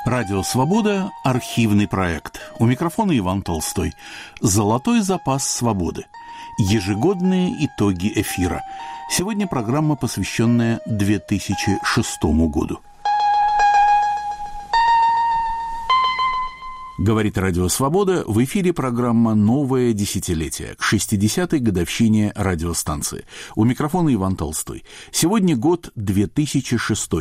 Радио «Свобода» – архивный проект. У микрофона Иван Толстой. «Золотой запас свободы». Ежегодные итоги эфира. Сегодня программа, посвященная 2006 году. Говорит Радио «Свобода», в эфире программа «Новое десятилетие» к 60-й годовщине радиостанции. У микрофона Иван Толстой. Сегодня год 2006.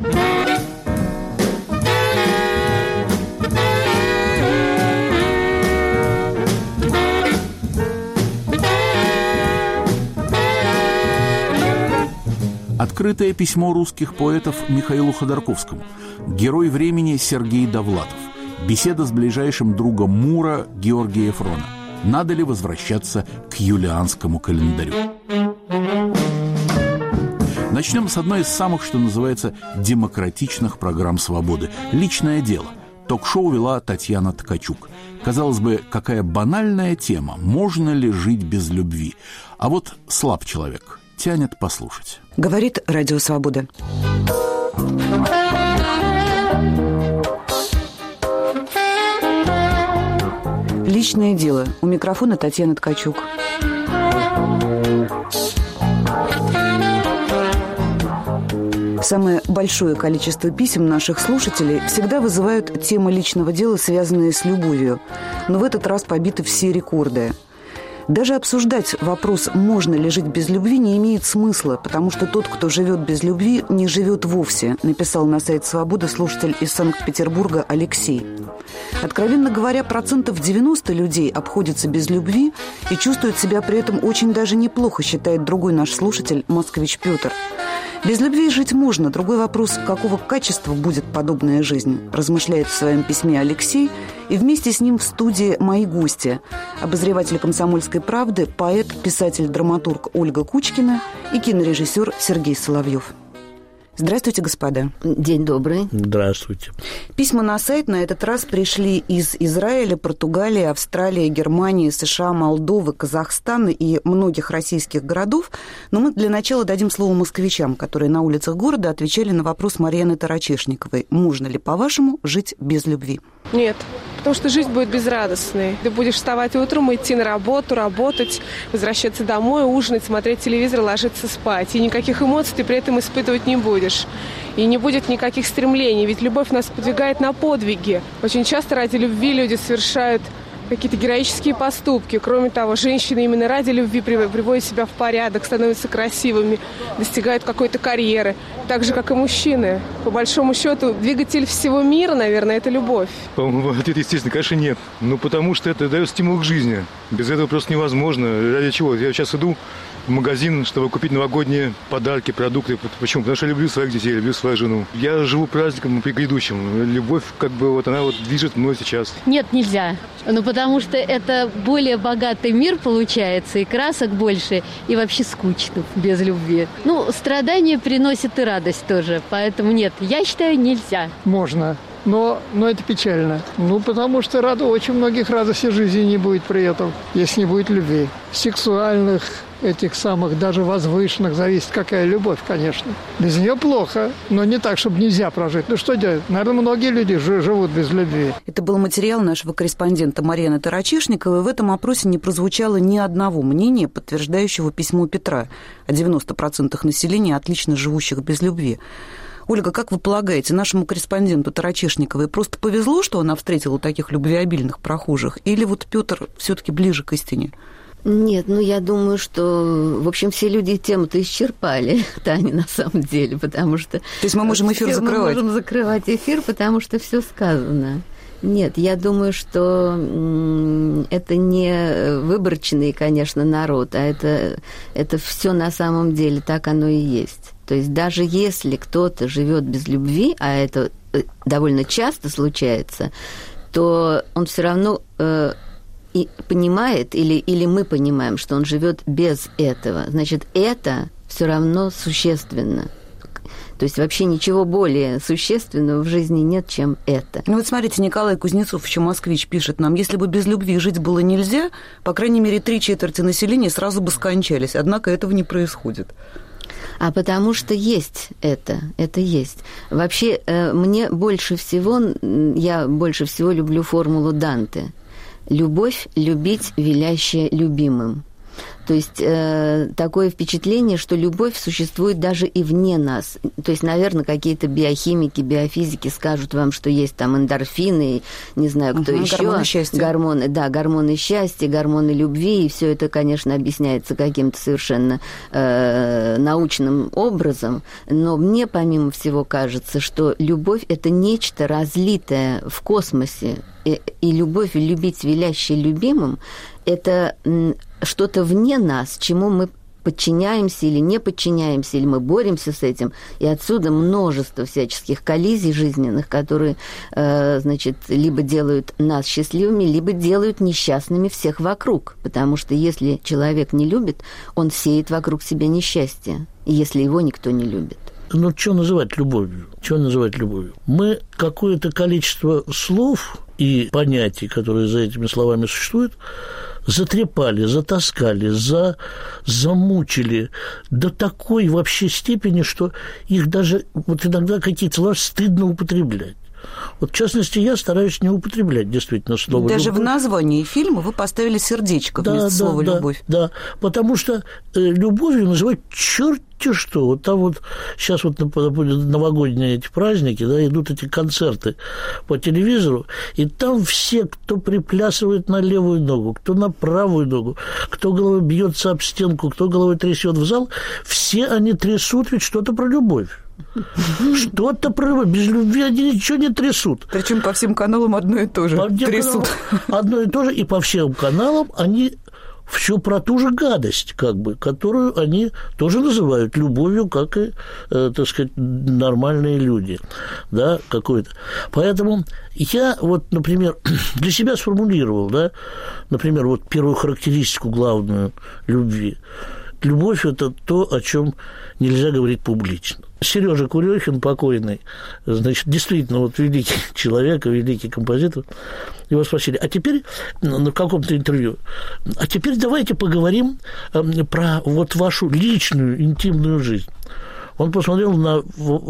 Открытое письмо русских поэтов Михаилу Ходорковскому. Герой времени Сергей Довлатов. Беседа с ближайшим другом Мура Георгия Фрона. Надо ли возвращаться к юлианскому календарю? Начнем с одной из самых, что называется, демократичных программ «Свободы». «Личное дело». Ток-шоу вела Татьяна Ткачук. Казалось бы, какая банальная тема. Можно ли жить без любви? А вот слаб человек. Тянет послушать. Говорит Радио «Свобода». Личное дело. У микрофона Татьяна Ткачук. Самое большое количество писем наших слушателей всегда вызывают темы личного дела, связанные с любовью. Но в этот раз побиты все рекорды. Даже обсуждать вопрос, можно ли жить без любви, не имеет смысла, потому что тот, кто живет без любви, не живет вовсе, написал на сайт «Свобода» слушатель из Санкт-Петербурга Алексей. Откровенно говоря, 90% людей обходятся без любви и чувствуют себя при этом очень даже неплохо, считает другой наш слушатель, москвич Петр. Без любви жить можно. Другой вопрос, какого качества будет подобная жизнь, размышляет в своем письме Алексей. И вместе с ним в студии мои гости. Обозреватель «Комсомольской правды», поэт, писатель-драматург Ольга Кучкина и кинорежиссер Сергей Соловьев. Здравствуйте, господа. День добрый. Здравствуйте. Письма на сайт на этот раз пришли из Израиля, Португалии, Австралии, Германии, США, Молдовы, Казахстана и многих российских городов. Но мы для начала дадим слово москвичам, которые на улицах города отвечали на вопрос Марьяны Тарачешниковой. Можно ли, по-вашему, жить без любви? Нет, потому что жизнь будет безрадостной. Ты будешь вставать утром, идти на работу, работать, возвращаться домой, ужинать, смотреть телевизор, ложиться спать. И никаких эмоций ты при этом испытывать не будешь. И не будет никаких стремлений, ведь любовь нас подвигает на подвиги. Очень часто ради любви люди совершают какие-то героические поступки. Кроме того, женщины именно ради любви приводят себя в порядок, становятся красивыми, достигают какой-то карьеры. Так же, как и мужчины. По большому счету, двигатель всего мира, наверное, это любовь. По-моему, ответ, естественно, конечно, нет. Ну, потому что это дает стимул к жизни. Без этого просто невозможно. Ради чего? Я сейчас иду в магазин, чтобы купить новогодние подарки, продукты. Почему? Потому что я люблю своих детей, люблю свою жену. Я живу праздником предыдущим. Любовь, как бы, вот она вот движет мной сейчас. Нет, нельзя. Ну, потому что это более богатый мир получается, и красок больше, и вообще скучно без любви. Ну, страдания приносят и радость тоже, поэтому нет, я считаю, нельзя. Можно, но это печально. Ну, потому что очень многих радостей жизни не будет при этом, если не будет любви. Сексуальных, этих самых даже возвышенных, зависит какая любовь, конечно. Без нее плохо, но не так, чтобы нельзя прожить. Ну что делать? Наверное, многие люди живут без любви. Это был материал нашего корреспондента Марьяны Тарачешниковой. В этом опросе не прозвучало ни одного мнения, подтверждающего письмо Петра о 90% населения, отлично живущих без любви. Ольга, как вы полагаете, нашему корреспонденту Тарачешниковой просто повезло, что она встретила таких любвеобильных прохожих? Или вот Петр все-таки ближе к истине? Нет, я думаю, что, в общем, все люди тему-то исчерпали, Таня, на самом деле, потому что... То есть мы можем эфир закрывать? Мы можем закрывать эфир, потому что все сказано. Нет, я думаю, что это не выборочный, конечно, народ, а это все на самом деле, так оно и есть. То есть даже если кто-то живет без любви, а это довольно часто случается, то он все равно... и понимает, или мы понимаем, что он живет без этого, значит, это все равно существенно. То есть вообще ничего более существенного в жизни нет, чем это. Ну вот смотрите, Николай Кузнецов, еще москвич, пишет нам, если бы без любви жить было нельзя, по крайней мере, 3/4 населения сразу бы скончались, однако этого не происходит. А потому что есть это есть. Вообще, я больше всего люблю формулу Данте. Любовь, любить, велящая любимым. То есть такое впечатление, что любовь существует даже и вне нас. То есть, наверное, какие-то биохимики, биофизики скажут вам, что есть там эндорфины, не знаю, кто еще. Гормоны счастья. Гормоны счастья, гормоны любви. И все это, конечно, объясняется каким-то совершенно научным образом. Но мне, помимо всего, кажется, что любовь – это нечто разлитое в космосе. И любовь, любить, велящая любимым – это что-то вне нас, чему мы подчиняемся или не подчиняемся, или мы боремся с этим. И отсюда множество всяческих коллизий жизненных, которые, либо делают нас счастливыми, либо делают несчастными всех вокруг. Потому что если человек не любит, он сеет вокруг себя несчастье, если его никто не любит. Ну, что называть любовью? Мы какое-то количество слов и понятий, которые за этими словами существуют, затрепали, затаскали, замучили до такой вообще степени, что их даже вот иногда какие-то слова стыдно употреблять. Вот, в частности, я стараюсь не употреблять действительно слово «любовь». Даже в названии фильма вы поставили сердечко вместо слова «любовь». Да, потому что любовью называют черти что. Вот там вот сейчас вот новогодние эти праздники, да, идут эти концерты по телевизору, и там все, кто приплясывает на левую ногу, кто на правую ногу, кто головой бьется об стенку, кто головой трясет в зал, все они трясут ведь что-то про любовь. Что-то про любовь. Без любви они ничего не трясут. Причем по всем каналам одно и то же трясут. Одно и то же, и по всем каналам они все про ту же гадость, которую они тоже называют любовью, как и, так сказать, нормальные люди, да, какой-то. Поэтому я вот, например, для себя сформулировал, да, например, вот первую характеристику главную любви. Любовь – это то, о чем нельзя говорить публично. Сережа Курехин, покойный, действительно вот великий человек, великий композитор, его спросили, а теперь, в каком-то интервью, а теперь давайте поговорим про вот вашу личную, интимную жизнь. Он посмотрел на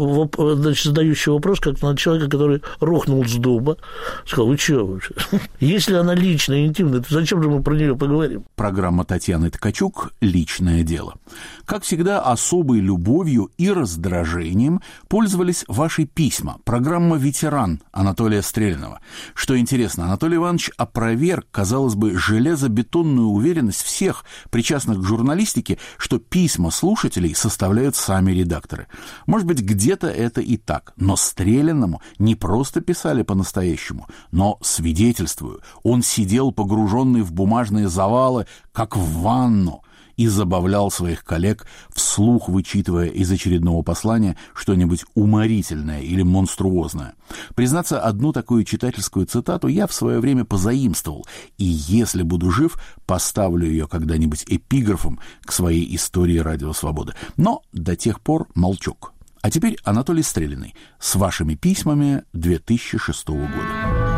задающий вопрос, как на человека, который рухнул с дуба. Сказал, вы чего вообще? Если она личная и интимная, то зачем же мы про нее поговорим? Программа Татьяны Ткачук «Личное дело». Как всегда, особой любовью и раздражением пользовались ваши письма. Программа «Ветеран» Анатолия Стрелянова. Что интересно, Анатолий Иванович опроверг, казалось бы, железобетонную уверенность всех причастных к журналистике, что письма слушателей составляют сами редакторы. Может быть, где-то это и так, но Стрелянному не просто писали по-настоящему, но, свидетельствую, он сидел погруженный в бумажные завалы, как в ванну, и забавлял своих коллег, вслух вычитывая из очередного послания что-нибудь уморительное или монструозное. Признаться, одну такую читательскую цитату я в свое время позаимствовал, и если буду жив, поставлю ее когда-нибудь эпиграфом к своей истории «Радио Свобода». Но до тех пор молчок. А теперь Анатолий Стреляный с вашими письмами 2006 года.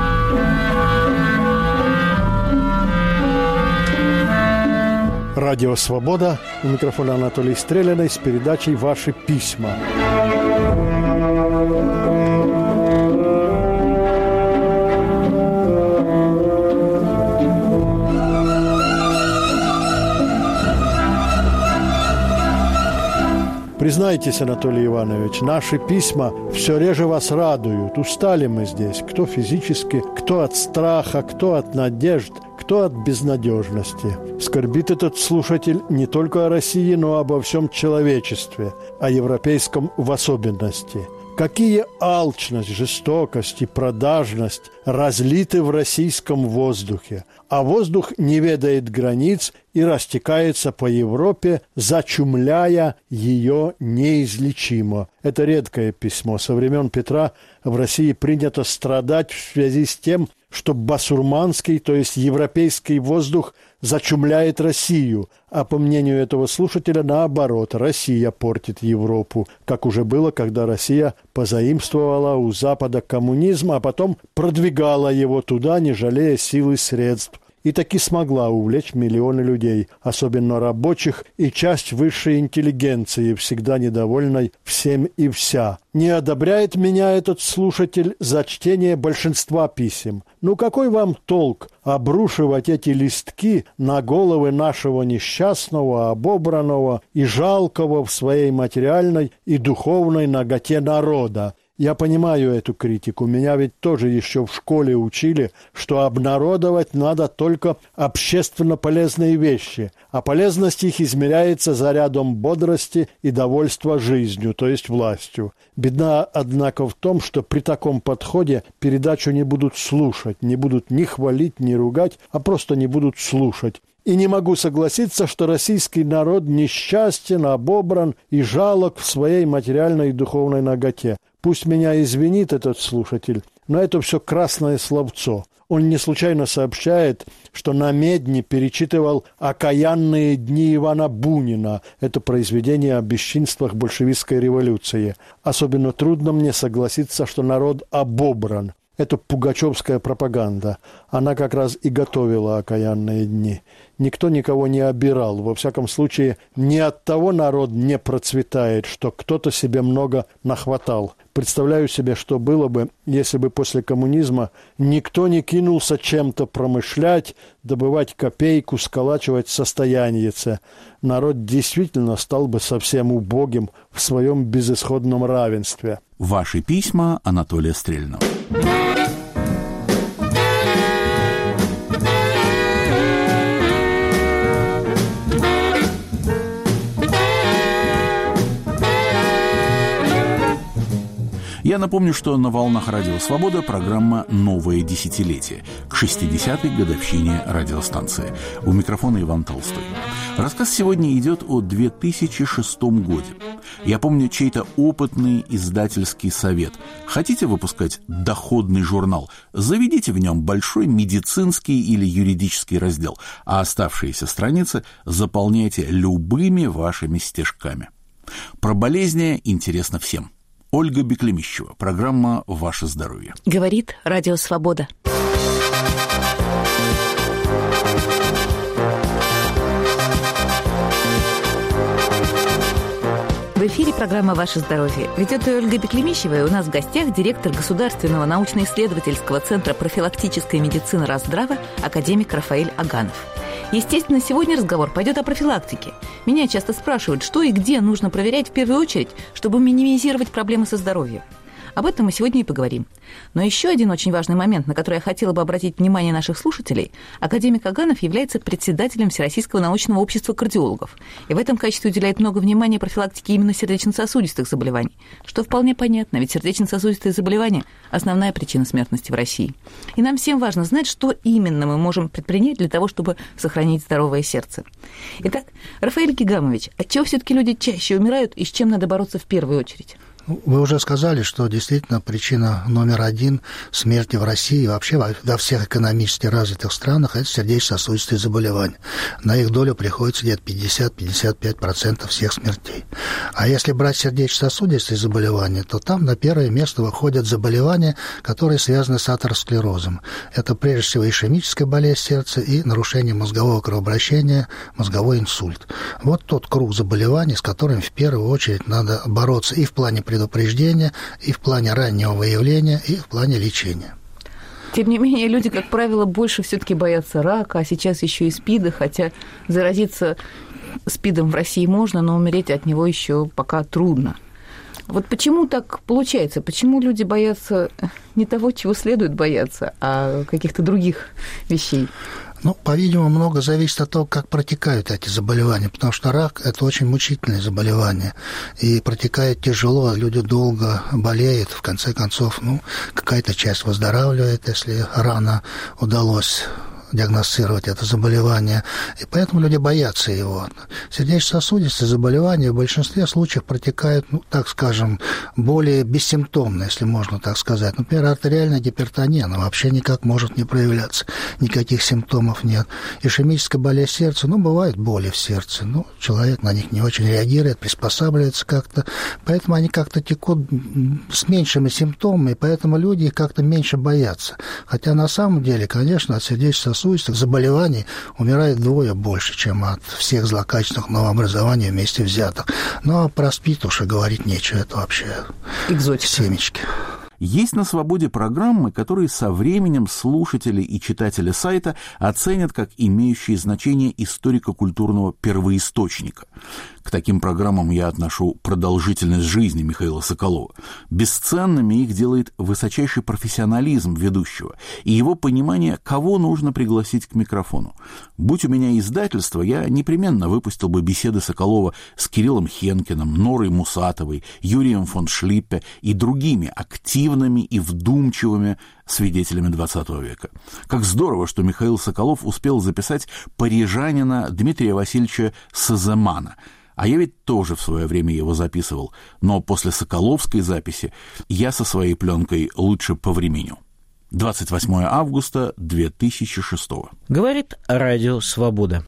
Радио «Свобода». У микрофона Анатолий Стреляный с передачей «Ваши письма». Признайтесь, Анатолий Иванович, наши письма все реже вас радуют. Устали мы здесь, кто физически, кто от страха, кто от надежд, кто от безнадежности. Скорбит этот слушатель не только о России, но и обо всем человечестве, о европейском в особенности. Какие алчность, жестокость и продажность разлиты в российском воздухе, а воздух не ведает границ и растекается по Европе, зачумляя ее неизлечимо. Это редкое письмо. Со времен Петра в России принято страдать в связи с тем, что басурманский, то есть европейский воздух, зачумляет Россию, а по мнению этого слушателя, наоборот, Россия портит Европу, как уже было, когда Россия позаимствовала у Запада коммунизм, а потом продвигала его туда, не жалея сил и средств. и таки смогла увлечь миллионы людей, особенно рабочих и часть высшей интеллигенции, всегда недовольной всем и вся. Не одобряет меня этот слушатель за чтение большинства писем. Ну какой вам толк обрушивать эти листки на головы нашего несчастного, обобранного и жалкого в своей материальной и духовной наготе народа? Я понимаю эту критику. Меня ведь тоже еще в школе учили, что обнародовать надо только общественно полезные вещи, а полезность их измеряется зарядом бодрости и довольства жизнью, то есть властью. Беда, однако, в том, что при таком подходе передачу не будут слушать, не будут ни хвалить, ни ругать, а просто не будут слушать. И не могу согласиться, что российский народ несчастен, обобран и жалок в своей материальной и духовной наготе. Пусть меня извинит этот слушатель, но это все красное словцо. Он не случайно сообщает, что на Медне перечитывал «Окаянные дни Ивана Бунина». Это произведение о бесчинствах большевистской революции. Особенно трудно мне согласиться, что народ обобран. Это пугачевская пропаганда. Она как раз и готовила окаянные дни. Никто никого не обирал. Во всяком случае, не от того народ не процветает, что кто-то себе много нахватал. Представляю себе, что было бы, если бы после коммунизма никто не кинулся чем-то промышлять, добывать копейку, сколачивать состояниеце. Народ действительно стал бы совсем убогим в своем безысходном равенстве. Ваши письма Анатолия Стрельного. Я напомню, что на волнах Радио Свобода программа «Новое десятилетие» к 60-й годовщине радиостанции. У микрофона Иван Толстой. Рассказ сегодня идет о 2006 годе. Я помню чей-то опытный издательский совет. Хотите выпускать доходный журнал? Заведите в нем большой медицинский или юридический раздел, а оставшиеся страницы заполняйте любыми вашими стишками. Про болезни интересно всем. Ольга Беклемищева. Программа «Ваше здоровье». Говорит Радио Свобода. В эфире программа «Ваше здоровье». Ведет ее Ольга Беклемищева, и у нас в гостях директор Государственного научно-исследовательского центра профилактической медицины Разздрава академик Рафаэль Аганов. Естественно, сегодня разговор пойдет о профилактике. Меня часто спрашивают, что и где нужно проверять в первую очередь, чтобы минимизировать проблемы со здоровьем. Об этом мы сегодня и поговорим. Но еще один очень важный момент, на который я хотела бы обратить внимание наших слушателей. Академик Аганов является председателем Всероссийского научного общества кардиологов. И в этом качестве уделяет много внимания профилактике именно сердечно-сосудистых заболеваний. Что вполне понятно, ведь сердечно-сосудистые заболевания – основная причина смертности в России. И нам всем важно знать, что именно мы можем предпринять для того, чтобы сохранить здоровое сердце. Итак, Рафаэль Гигамович, от чего все-таки люди чаще умирают и с чем надо бороться в первую очередь? Вы уже сказали, что действительно причина номер один смерти в России и вообще во всех экономически развитых странах – это сердечно-сосудистые заболевания. На их долю приходится где-то 50-55% всех смертей. А если брать сердечно-сосудистые заболевания, то там на первое место выходят заболевания, которые связаны с атеросклерозом. Это прежде всего ишемическая болезнь сердца и нарушение мозгового кровообращения, мозговой инсульт. Вот тот круг заболеваний, с которыми в первую очередь надо бороться и в плане предупреждения, и в плане раннего выявления, и в плане лечения. Тем не менее, люди, как правило, больше все-таки боятся рака, а сейчас еще и СПИДа, хотя заразиться СПИДом в России можно, но умереть от него еще пока трудно. Вот почему так получается? Почему люди боятся не того, чего следует бояться, а каких-то других вещей? Ну, по-видимому, много зависит от того, как протекают эти заболевания, потому что рак – это очень мучительное заболевание, и протекает тяжело, люди долго болеют, в конце концов, какая-то часть выздоравливает, если рано удалось диагностировать это заболевание, и поэтому люди боятся его. Сердечно-сосудистые заболевания в большинстве случаев протекают, так скажем, более бессимптомно, если можно так сказать. Например, артериальная гипертония, она вообще никак может не проявляться, никаких симптомов нет. Ишемическая болезнь сердца, бывают боли в сердце, человек на них не очень реагирует, приспосабливается как-то, поэтому они как-то текут с меньшими симптомами, поэтому люди их как-то меньше боятся. Хотя на самом деле, конечно, от сердечно-сосудистых интересуюсь, так заболеваний умирает вдвое больше, чем от всех злокачественных новообразований вместе взятых. Ну, а про СПИД уж и говорить нечего, это вообще экзотика. Семечки. Есть на «Свободе» программы, которые со временем слушатели и читатели сайта оценят как имеющие значение историко-культурного первоисточника. К таким программам я отношу продолжительность жизни Михаила Соколова. Бесценными их делает высочайший профессионализм ведущего и его понимание, кого нужно пригласить к микрофону. Будь у меня издательство, я непременно выпустил бы беседы Соколова с Кириллом Хенкиным, Норой Мусатовой, Юрием фон Шлиппе и другими активными и вдумчивыми свидетелями XX века. Как здорово, что Михаил Соколов успел записать парижанина Дмитрия Васильевича Саземана. А я ведь тоже в свое время его записывал, но после соколовской записи я со своей пленкой лучше повременю. 28 августа 2006. Говорит Радио Свобода.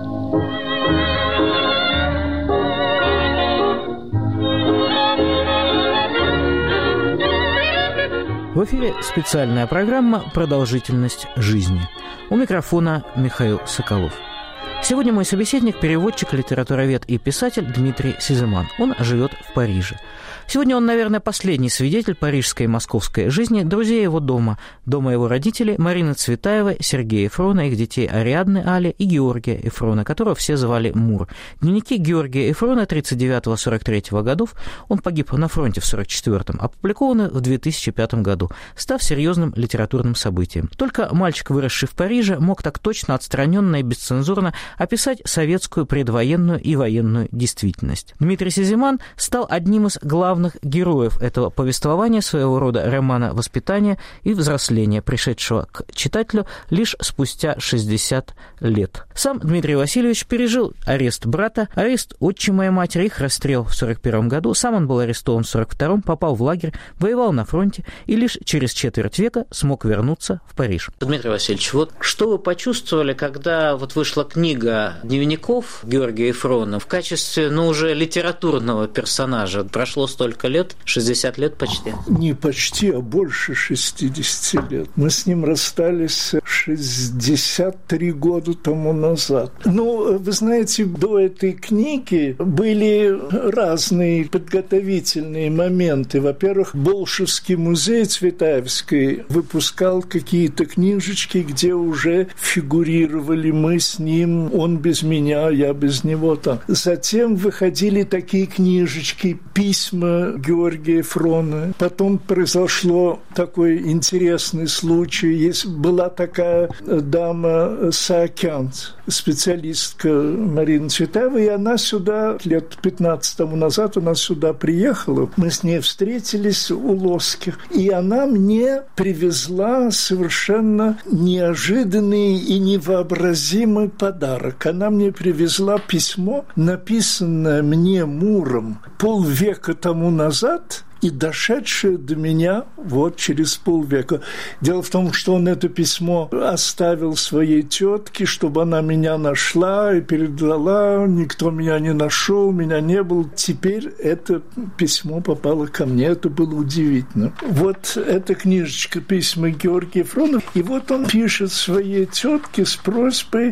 В эфире специальная программа «Продолжительность жизни». У микрофона Михаил Соколов. Сегодня мой собеседник – переводчик, литературовед и писатель Дмитрий Сиземан. Он живет в Париже. Сегодня он, наверное, последний свидетель парижской и московской жизни друзей его дома его родителей Марины Цветаевой, Сергея Ефрона, их детей Ариадны Али и Георгия Ефрона, которого все звали Мур. Дневники Георгия Ефрона 1939-1943 годов, он погиб на фронте в 1944-м, опубликованы в 2005 году, став серьезным литературным событием. Только мальчик, выросший в Париже, мог так точно, отстраненно и бесцензурно описать советскую предвоенную и военную действительность. Дмитрий Сиземан стал одним из главных героев этого повествования, своего рода романа воспитания и взросления, пришедшего к читателю лишь спустя 60 лет. Сам Дмитрий Васильевич пережил арест брата, арест отчима и матери, их расстрел в 1941 году, сам он был арестован в 1942, попал в лагерь, воевал на фронте и лишь через четверть века смог вернуться в Париж. Дмитрий Васильевич, вот что вы почувствовали, когда вот вышла книга дневников Георгия Ефрона в качестве, уже литературного персонажа? Прошло столько лет, 60 лет почти? Не почти, а больше 60 лет. Мы с ним расстались 63 года тому назад. Вы знаете, до этой книги были разные подготовительные моменты. Во-первых, Болшевский музей Цветаевской выпускал какие-то книжечки, где уже фигурировали мы с ним, он без меня, я без него там. Затем выходили такие книжечки, письма Георгия Ефрона. Потом произошло такой интересный случай. Была такая дама Саакянц, специалистка Марина Цветаева, и она сюда, лет 15 тому назад, она сюда приехала. Мы с ней встретились у Лоских, и она мне привезла совершенно неожиданный и невообразимый подарок. Она мне привезла письмо, написанное мне Муром полвека тому назад и дошедшее до меня через полвека. Дело в том, что он это письмо оставил своей тетке, чтобы она меня нашла и передала. Никто меня не нашел, меня не было. Теперь это письмо попало ко мне. Это было удивительно. Эта книжечка «Письма Георгия Ефрона». И он пишет своей тетке с просьбой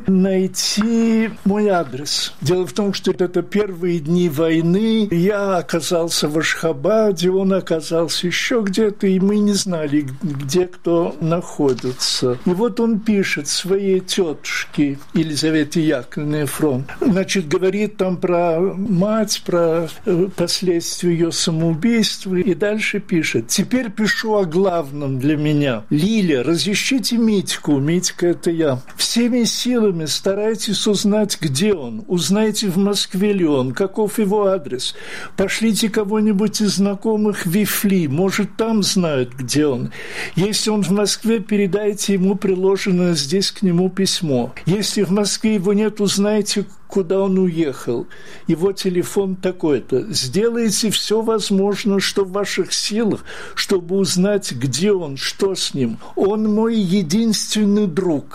найти мой адрес. Дело в том, что это первые дни войны. Я оказался в Ашхабаде, он оказался еще где-то, и мы не знали, где кто находится. И он пишет своей тетушке Елизавете Яковлевне Ефрон. Говорит там про мать, про последствия ее самоубийства, и дальше пишет. Теперь пишу о главном для меня. Лиля, разыщите Митьку. Митька – это я. Всеми силами старайтесь узнать, где он. Узнайте, в Москве ли он, каков его адрес. Пошлите кого-нибудь из знакомых в Вифли, может, там знают, где он. Если он в Москве, передайте ему приложенное здесь к нему письмо. Если в Москве его нет, узнайте, куда он уехал. Его телефон такой-то. Сделайте все возможное, что в ваших силах, чтобы узнать, где он, что с ним. Он мой единственный друг.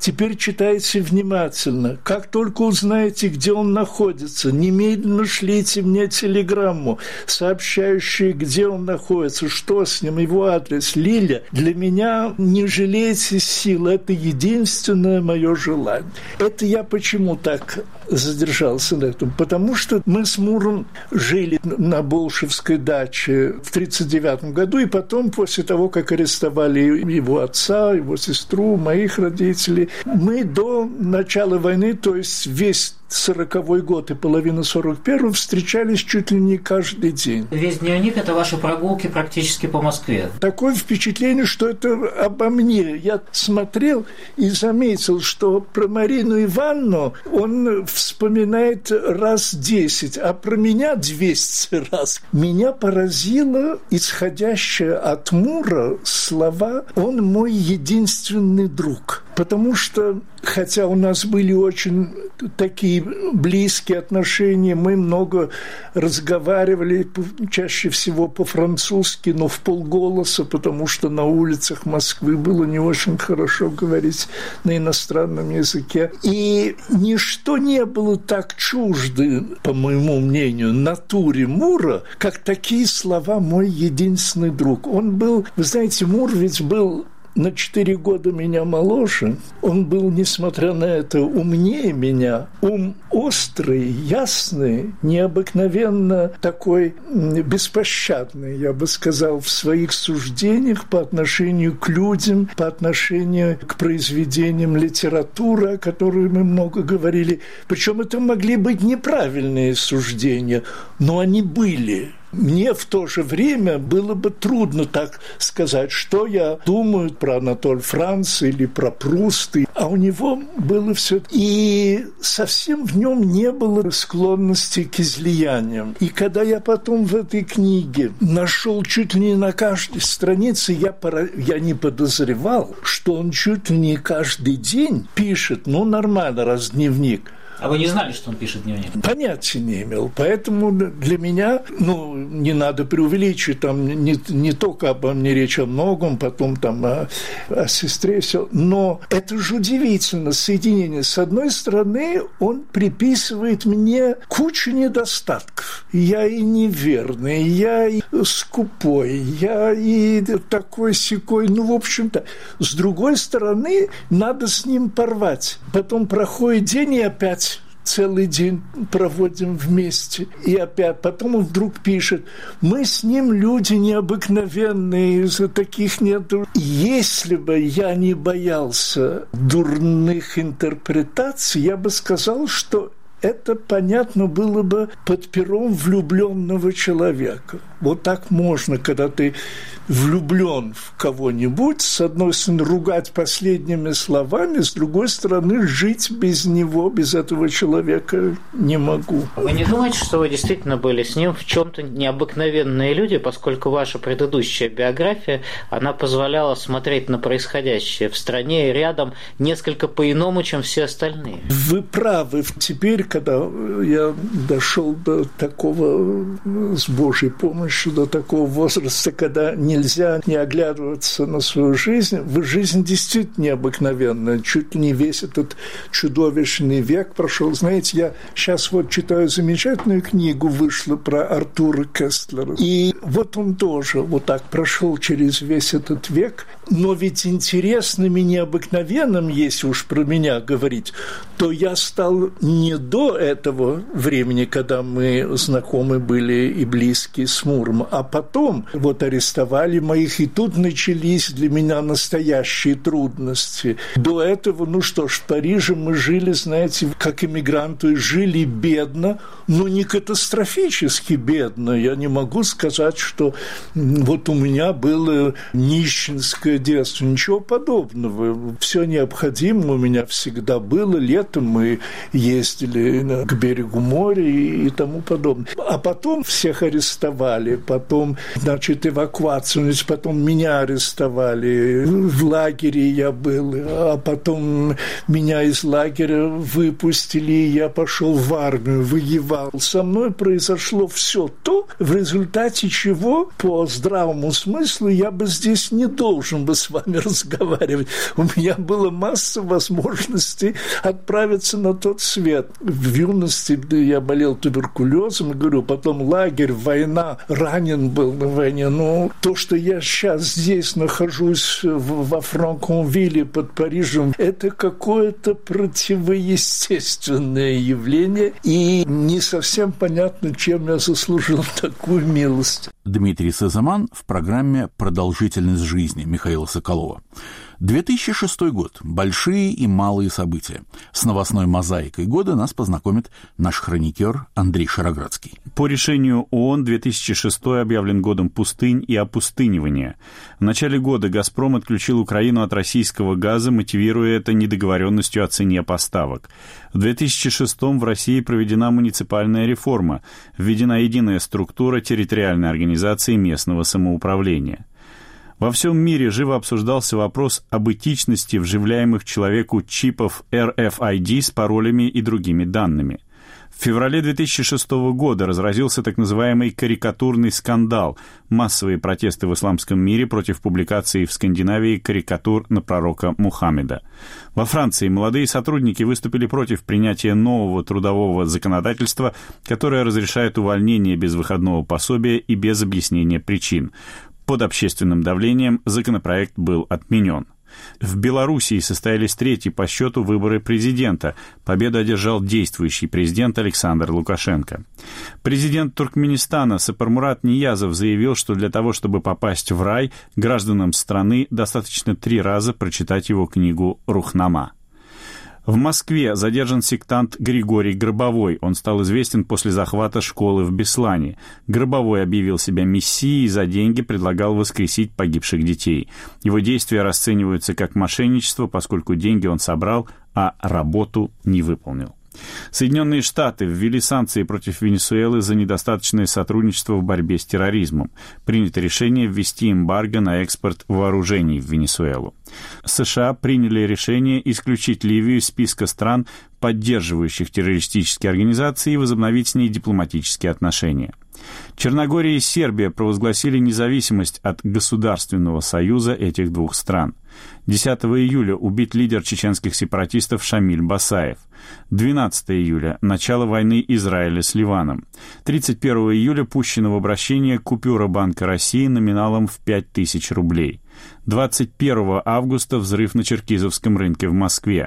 Теперь читайте внимательно. Как только узнаете, где он находится, немедленно шлите мне телеграмму, сообщающую, где он находится, что с ним, его адрес. Лиля, для меня не жалейте сил, это единственное мое желание. Это я почему так задержался на этом? Потому что мы с Муром жили на Болшевской даче в 1939 году, и потом, после того, как арестовали его отца, его сестру, моих родителей, мы до начала войны, то есть весь 40-й год и половину 41-го встречались чуть ли не каждый день. Весь дневник – это ваши прогулки практически по Москве. Такое впечатление, что это обо мне. Я смотрел и заметил, что про Марину Ивановну он вспоминает раз 10, а про меня 200 раз. Меня поразило исходящее от Мура слова «он мой единственный друг». Потому что, хотя у нас были очень такие близкие отношения, мы много разговаривали, чаще всего по-французски, но вполголоса, потому что на улицах Москвы было не очень хорошо говорить на иностранном языке. И ничто не было так чуждо, по моему мнению, натуре Мура, как такие слова «мой единственный друг». Он был, вы знаете, Мур ведь был на 4 года меня моложе. Он был, несмотря на это, умнее меня. Ум острый, ясный, необыкновенно такой беспощадный, я бы сказал, в своих суждениях по отношению к людям, по отношению к произведениям литературы, о которой мы много говорили. Причем это могли быть неправильные суждения, но они были. Мне в то же время было бы трудно так сказать, что я думаю про Анатоль Франц или про Пруста. А у него было все. И совсем в нем не было склонности к излияниям. И когда я потом в этой книге нашел чуть ли не на каждой странице, я не подозревал, что он чуть ли не каждый день пишет, нормально, раз дневник. А вы не знали, что он пишет дневник? Понятия не имел. Поэтому для меня, не надо преувеличить, там не только обо мне речь, о многом, потом там о сестре, все. Но это же удивительно, соединение. С одной стороны, он приписывает мне кучу недостатков. Я и неверный, я и скупой, я и такой-сякой, в общем-то. С другой стороны, надо с ним порвать. Потом проходит день, и опять целый день проводим вместе. И опять потом он вдруг пишет: мы с ним люди необыкновенные, таких нету. Если бы я не боялся дурных интерпретаций, я бы сказал, что это понятно было бы под пером влюбленного человека. Вот так можно, когда ты влюблен в кого-нибудь, с одной стороны, ругать последними словами, с другой стороны, жить без него, без этого человека не могу. Вы не думаете, что вы действительно были с ним в чем-то необыкновенные люди, поскольку ваша предыдущая биография, она позволяла смотреть на происходящее в стране и рядом несколько по-иному, чем все остальные? Вы правы. Теперь, когда я дошел до такого, с Божьей помощью, до такого возраста, когда нельзя не оглядываться на свою жизнь, жизнь действительно необыкновенная. Чуть ли не весь этот чудовищный век прошел. Знаете, я сейчас читаю замечательную книгу, вышла про Артура Кестлера. И вот он тоже вот так прошел через весь этот век. Но ведь интересным и необыкновенным, если уж про меня говорить, то я стал не до этого времени, когда мы знакомы были и близки с Муром, а потом арестовали моих, и тут начались для меня настоящие трудности. До этого, в Париже мы жили, знаете, как эмигранты, жили бедно, но не катастрофически бедно. Я не могу сказать, что у меня было нищенское детство, ничего подобного. Все необходимое у меня всегда было. Летом мы ездили к берегу моря и тому подобное. А потом всех арестовали, потом, эвакуацию, потом меня арестовали, в лагере я был, а потом меня из лагеря выпустили, и я пошел в армию, воевал. Со мной произошло все то, в результате чего, по здравому смыслу, я бы здесь не должен должен бы с вами разговаривать. У меня была масса возможностей отправиться на тот свет. В юности я болел туберкулезом, говорю, потом лагерь, война, ранен был на войне. Но то, что я сейчас здесь нахожусь во Франконвилле под Парижем, это какое-то противоестественное явление, и не совсем понятно, чем я заслужил такую милость. Дмитрий Сизыман в программе «Продолжительность жизни» Михаила Соколова. 2006 год. Большие и малые события. С новостной мозаикой года нас познакомит наш хроникер Андрей Шароградский. По решению ООН 2006 объявлен годом пустынь и опустынивания. В начале года «Газпром» отключил Украину от российского газа, мотивируя это недоговоренностью о цене поставок. В 2006 в России проведена муниципальная реформа, введена единая структура территориальной организации местного самоуправления. Во всем мире живо обсуждался вопрос об этичности вживляемых человеку чипов RFID с паролями и другими данными. В феврале 2006 года разразился так называемый карикатурный скандал, массовые протесты в исламском мире против публикации в Скандинавии карикатур на пророка Мухаммеда. Во Франции молодые сотрудники выступили против принятия нового трудового законодательства, которое разрешает увольнение без выходного пособия и без объяснения причин. Под общественным давлением законопроект был отменен. В Белоруссии состоялись третьи по счету выборы президента. Победу одержал действующий президент Александр Лукашенко. Президент Туркменистана Сапармурат Ниязов заявил, что для того, чтобы попасть в рай, гражданам страны достаточно 3 раза прочитать его книгу «Рухнама». В Москве задержан сектант Григорий Гробовой. Он стал известен после захвата школы в Беслане. Гробовой объявил себя мессией и за деньги предлагал воскресить погибших детей. Его действия расцениваются как мошенничество, поскольку деньги он собрал, а работу не выполнил. Соединенные Штаты ввели санкции против Венесуэлы за недостаточное сотрудничество в борьбе с терроризмом. Принято решение ввести эмбарго на экспорт вооружений в Венесуэлу. США приняли решение исключить Ливию из списка стран, поддерживающих террористические организации, и возобновить с ней дипломатические отношения. Черногория и Сербия провозгласили независимость от государственного союза этих двух стран. 10 июля убит лидер чеченских сепаратистов Шамиль Басаев. 12 июля – начало войны Израиля с Ливаном. 31 июля пущена в обращение купюра Банка России номиналом в 5000 рублей. 21 августа взрыв на Черкизовском рынке в Москве.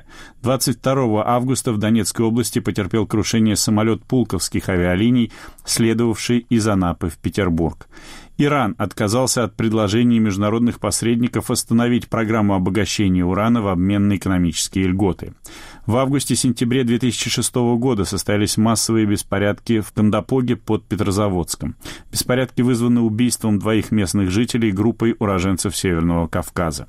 22 августа в Донецкой области потерпел крушение самолет Пулковских авиалиний, следовавший из Анапы в Петербург. Иран отказался от предложений международных посредников остановить программу обогащения урана в обмен на экономические льготы. В августе-сентябре 2006 года состоялись массовые беспорядки в Кандапоге под Петрозаводском. Беспорядки вызваны убийством 2 местных жителей группой уроженцев Северного Кавказа.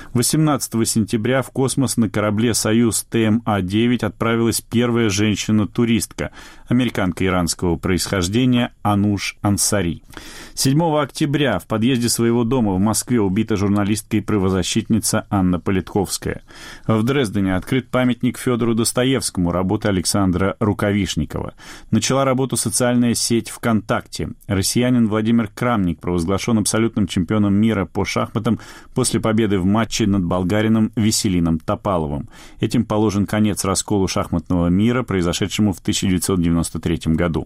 18 сентября в космос на корабле «Союз ТМА-9» отправилась первая женщина-туристка, американка иранского происхождения Ануш Ансари. 7 октября в подъезде своего дома в Москве убита журналистка и правозащитница Анна Политковская. В Дрездене открыт памятник Федору Достоевскому, работы Александра Рукавишникова. Начала работу социальная сеть ВКонтакте. Россиянин Владимир Крамник провозглашен абсолютным чемпионом мира по шахматам после победы в матче над болгарином Веселином Топаловым. Этим положен конец расколу шахматного мира, произошедшему в 1993 году.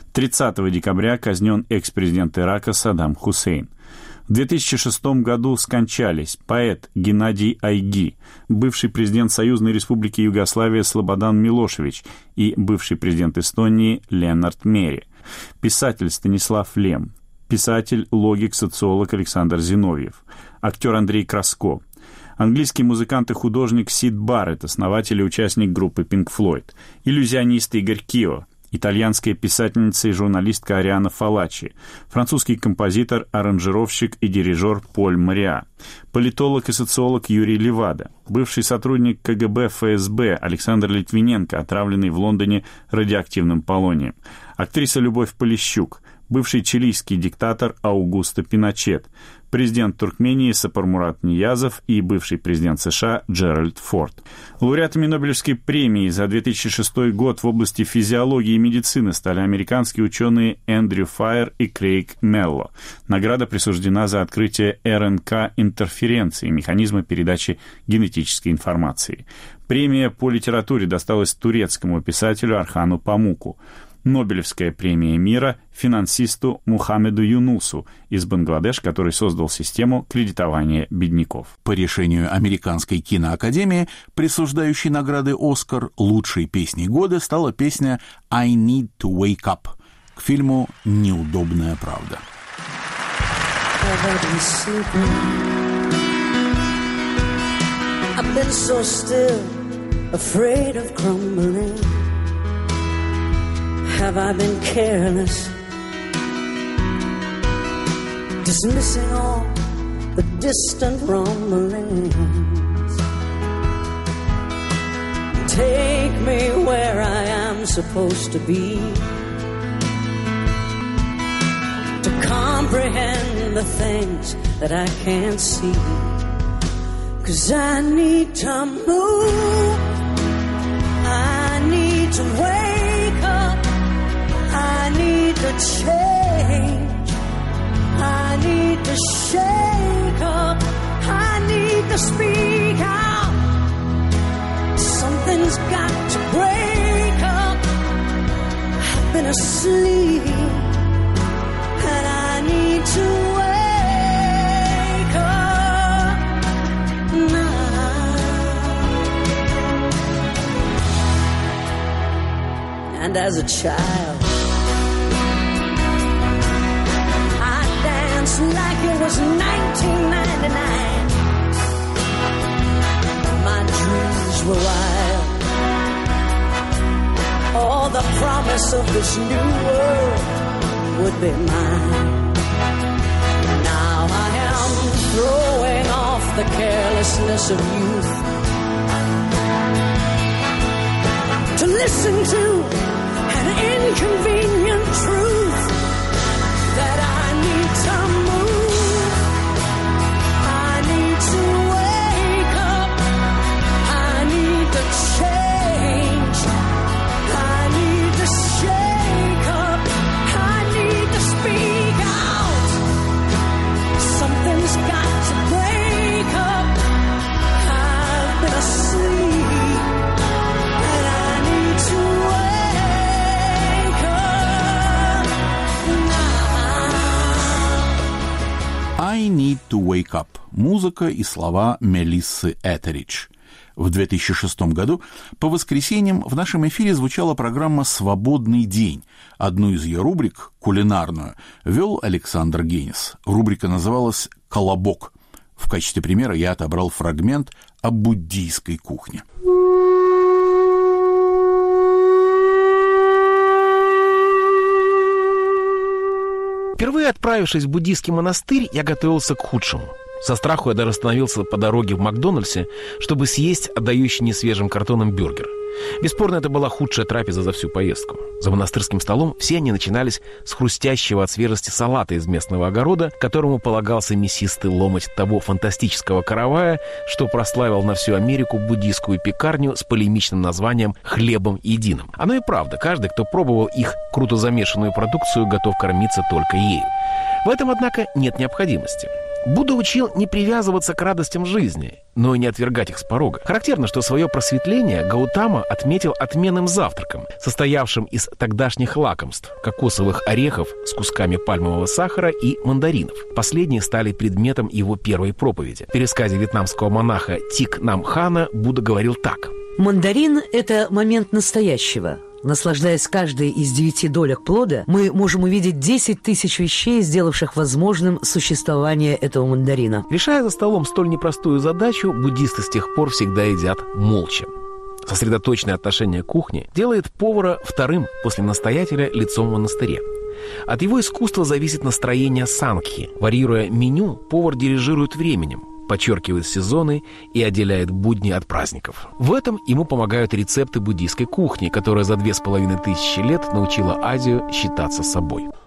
30 декабря казнен экс-президент Ирака Саддам Хусейн. В 2006 году скончались поэт Геннадий Айги, бывший президент Союзной Республики Югославия Слободан Милошевич и бывший президент Эстонии Ленард Мери, писатель Станислав Лем, писатель, логик, социолог Александр Зиновьев, актер Андрей Краско, английский музыкант и художник Сид Барретт, основатель и участник группы Pink Floyd, иллюзионист Игорь Кио, итальянская писательница и журналистка Ариана Фалачи, французский композитор, аранжировщик и дирижер Поль Мариа, политолог и социолог Юрий Левада, бывший сотрудник КГБ ФСБ Александр Литвиненко, отравленный в Лондоне радиоактивным полонием, актриса Любовь Полищук, бывший чилийский диктатор Аугусто Пиночет, президент Туркмении Сапармурат Ниязов и бывший президент США Джеральд Форд. Лауреатами Нобелевской премии за 2006 год в области физиологии и медицины стали американские ученые Эндрю Файер и Крейг Мелло. Награда присуждена за открытие РНК-интерференции, механизма передачи генетической информации. Премия по литературе досталась турецкому писателю Архану Памуку. Нобелевская премия мира финансисту Мухаммеду Юнусу из Бангладеш, который создал систему кредитования бедняков. По решению Американской киноакадемии, присуждающей награды «Оскар», лучшей песней года стала песня «I Need to Wake Up» к фильму «Неудобная правда». I've been so still, afraid of crumbling. Have I been careless, dismissing all the distant rumblings? Take me where I am supposed to be, to comprehend the things that I can't see. 'Cause I need to move, I need to wake up, I need to change, I need to shake up, I need to speak out. Something's got to break up. I've been asleep and I need to wake up now. And as a child, like it was 1999. My dreams were wild. All the promise of this new world would be mine. Now I am throwing off the carelessness of youth to listen to an inconvenient truth that I need to move, I need to wake up, I need to change, I need to shake up, I need to speak out. Something's got to break up. I've been asleep and I need to wake up now. «I Need to Wake Up» – музыка и слова Мелиссы Этеридж. В 2006 году по воскресеньям в нашем эфире звучала программа «Свободный день». Одну из ее рубрик, кулинарную, вел Александр Генис. Рубрика называлась «Колобок». В качестве примера я отобрал фрагмент о буддийской кухне. Впервые отправившись в буддийский монастырь, я готовился к худшему. Со страху я даже остановился по дороге в Макдональдсе, чтобы съесть отдающий несвежим картоном бюргер. Бесспорно, это была худшая трапеза за всю поездку. За монастырским столом все они начинались с хрустящего от свежести салата из местного огорода, которому полагался мясистый ломоть того фантастического каравая, что прославил на всю Америку буддийскую пекарню с полемичным названием «Хлебом единым». Оно и правда, каждый, кто пробовал их круто замешанную продукцию, готов кормиться только ею. В этом, однако, нет необходимости. Будда учил не привязываться к радостям жизни, но и не отвергать их с порога. Характерно, что свое просветление Гаутама отметил отменным завтраком, состоявшим из тогдашних лакомств – кокосовых орехов с кусками пальмового сахара и мандаринов. Последние стали предметом его первой проповеди. В пересказе вьетнамского монаха Тик Нам Хана Будда говорил так. «Мандарин – это момент настоящего. Наслаждаясь каждой из 9 долек плода, мы можем увидеть 10 тысяч вещей, сделавших возможным существование этого мандарина». Решая за столом столь непростую задачу, буддисты с тех пор всегда едят молча. Сосредоточенное отношение к кухне делает повара вторым после настоятеля лицом в монастыре. От его искусства зависит настроение сангхи. Варьируя меню, повар дирижирует временем, подчеркивает сезоны и отделяет будни от праздников. В этом ему помогают рецепты буддийской кухни, которая за 2500 лет научила Азию считаться собой.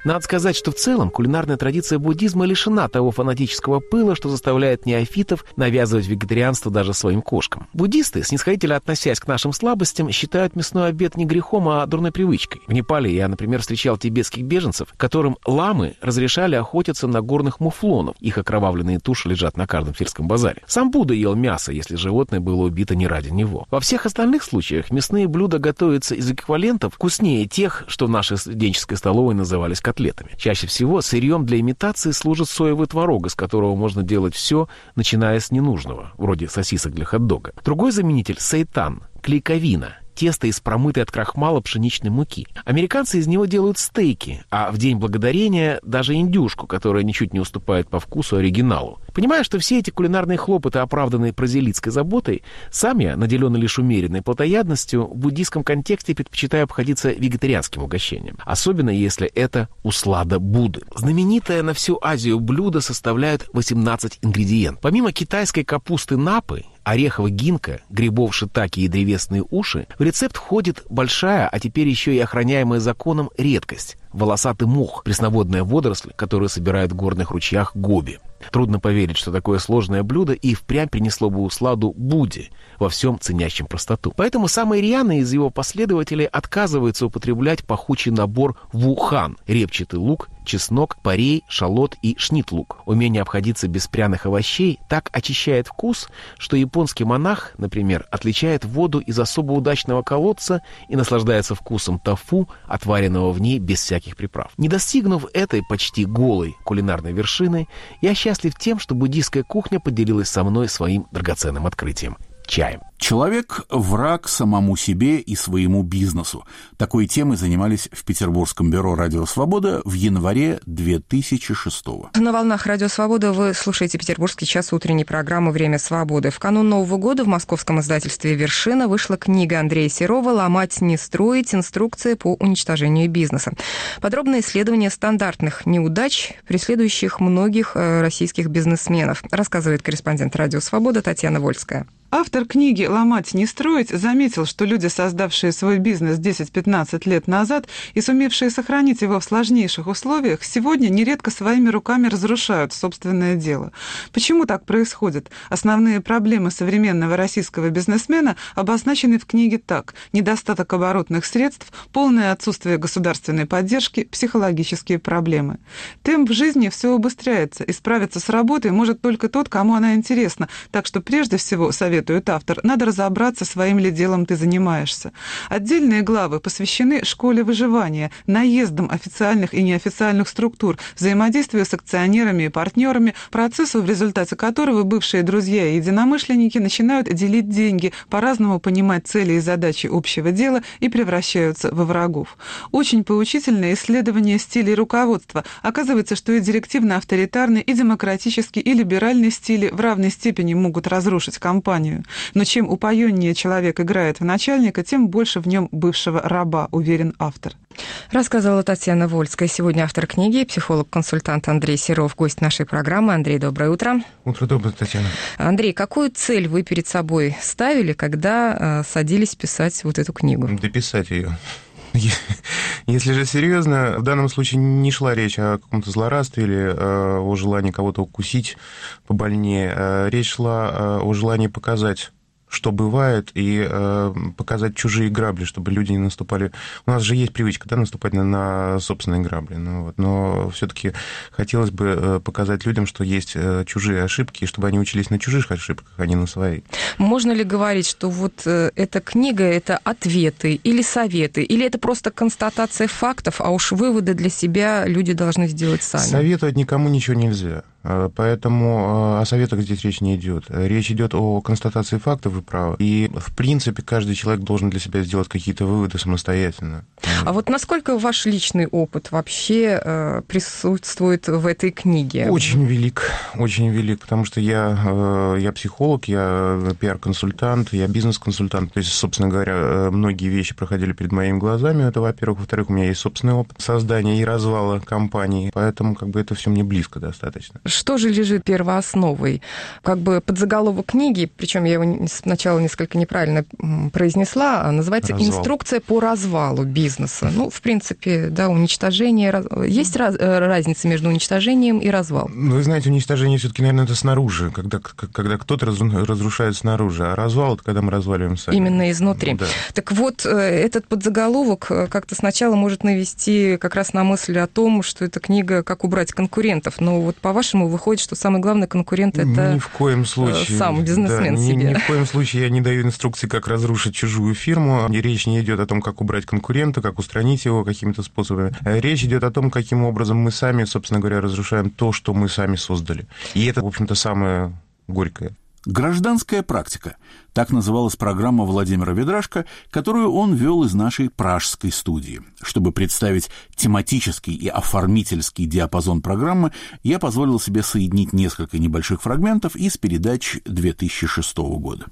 Надо сказать, что в целом кулинарная традиция буддизма лишена того фанатического пыла, что заставляет неофитов навязывать вегетарианство даже своим кошкам. Буддисты, снисходительно относясь к нашим слабостям, считают мясной обед не грехом, а дурной привычкой. В Непале я, например, встречал тибетских беженцев, которым ламы разрешали охотиться на горных муфлонов. Их окровавленные туши лежат на каждом сельском базаре. Сам Будда ел мясо, если животное было убито не ради него. Во всех остальных случаях мясные блюда готовятся из эквивалентов вкуснее тех, что в нашей студенческой столовой назывались котлетами. Чаще всего сырьем для имитации служит соевый творог, из которого можно делать все, начиная с ненужного, вроде сосисок для хот-дога. Другой заменитель – сейтан, клейковина. Тесто из промытой от крахмала пшеничной муки. Американцы из него делают стейки, а в День Благодарения даже индюшку, которая ничуть не уступает по вкусу оригиналу. Понимая, что все эти кулинарные хлопоты оправданы прозелитской заботой, сам я, наделенный лишь умеренной плотоядностью, в буддийском контексте предпочитаю обходиться вегетарианским угощением. Особенно, если это услада Будды. Знаменитое на всю Азию блюдо составляет 18 ингредиентов. Помимо китайской капусты напы, орехового гинка, грибов шитаки и древесные уши, в рецепт входит большая, а теперь еще и охраняемая законом редкость – волосатый мох, пресноводная водоросль, которую собирают в горных ручьях Гоби. Трудно поверить, что такое сложное блюдо и впрямь принесло бы усладу Будде, во всем ценящем простоту. Поэтому самые рьяные из его последователей отказываются употреблять пахучий набор вухан – репчатый лук, чеснок, порей, шалот и шнит-лук. Умение обходиться без пряных овощей так очищает вкус, что японский монах, например, отличает воду из особо удачного колодца и наслаждается вкусом тофу, отваренного в ней без всяких приправ. Не достигнув этой почти голой кулинарной вершины, я счастлив тем, что буддийская кухня поделилась со мной своим драгоценным открытием – чаем. Человек – враг самому себе и своему бизнесу. Такой темой занимались в Петербургском бюро «Радио Свобода» в январе 2006-го. На волнах «Радио Свобода» вы слушаете Петербургский час утренней программы «Время свободы». В канун Нового года в московском издательстве «Вершина» вышла книга Андрея Серова «Ломать, не строить. Инструкция по уничтожению бизнеса». Подробное исследование стандартных неудач, преследующих многих российских бизнесменов, рассказывает корреспондент «Радио Свобода» Татьяна Вольская. Автор книги «Ломать, не строить» заметил, что люди, создавшие свой бизнес 10-15 лет назад и сумевшие сохранить его в сложнейших условиях, сегодня нередко своими руками разрушают собственное дело. Почему так происходит? Основные проблемы современного российского бизнесмена обозначены в книге так: недостаток оборотных средств, полное отсутствие государственной поддержки, психологические проблемы. Темп в жизни все убыстряется, и справиться с работой может только тот, кому она интересна, так что прежде всего советует автор, надо разобраться, своим ли делом ты занимаешься. Отдельные главы посвящены школе выживания, наездам официальных и неофициальных структур, взаимодействию с акционерами и партнерами, процессу, в результате которого бывшие друзья и единомышленники начинают делить деньги, по-разному понимать цели и задачи общего дела и превращаются во врагов. Очень поучительное исследование стилей руководства. Оказывается, что и директивно-авторитарный, и демократический, и либеральный стили в равной степени могут разрушить компанию. Но чем упоеннее человек играет в начальника, тем больше в нем бывшего раба, уверен автор. Рассказывала Татьяна Вольская. Сегодня автор книги, психолог-консультант Андрей Серов, гость нашей программы. Андрей, доброе утро. Утро доброе, Татьяна. Андрей, какую цель вы перед собой ставили, когда садились писать вот эту книгу? Дописать ее. Если же серьезно, в данном случае не шла речь о каком-то злорадстве или о желании кого-то укусить побольнее. Речь шла о желании показать, что бывает, и показать чужие грабли, чтобы люди не наступали. У нас же есть привычка, да, наступать на собственные грабли. Ну, вот. Но все-таки хотелось бы показать людям, что есть чужие ошибки, и чтобы они учились на чужих ошибках, а не на своих. Можно ли говорить, что вот эта книга – это ответы или советы, или это просто констатация фактов, а уж выводы для себя люди должны сделать сами? Советовать никому ничего нельзя. Поэтому о советах здесь речь не идет. Речь идет о констатации фактов, вы правы. И, в принципе, каждый человек должен для себя сделать какие-то выводы самостоятельно. А вот насколько ваш личный опыт вообще присутствует в этой книге? Очень велик, потому что я психолог, я пиар-консультант, я бизнес-консультант. То есть, собственно говоря, многие вещи проходили перед моими глазами. Это, во-первых. Во-вторых, у меня есть собственный опыт создания и развала компании, поэтому как бы это все мне близко достаточно. Что же лежит первоосновой? Как бы подзаголовок книги, причем я его сначала несколько неправильно произнесла, называется «Инструкция по развалу бизнеса». Ну, в принципе, да, уничтожение... Есть разница между уничтожением и развалом? Вы знаете, уничтожение все-таки, наверное, это снаружи, когда кто-то разрушает снаружи, а развал — это когда мы разваливаем сами. Именно изнутри. Да. Так вот, этот подзаголовок как-то сначала может навести как раз на мысль о том, что эта книга «Как убрать конкурентов». Но вот по-вашему выходит, что самый главный конкурент — это ни в коем случае, сам бизнесмен себе. Ни в коем случае я не даю инструкции, как разрушить чужую фирму. Речь не идет о том, как убрать конкурента, как устранить его какими-то способами. Речь идет о том, каким образом мы сами, собственно говоря, разрушаем то, что мы сами создали. И это, в общем-то, самое горькое. «Гражданская практика» – так называлась программа Владимира Ведрашко, которую он вел из нашей пражской студии. Чтобы представить тематический и оформительский диапазон программы, я позволил себе соединить несколько небольших фрагментов из передач 2006 года.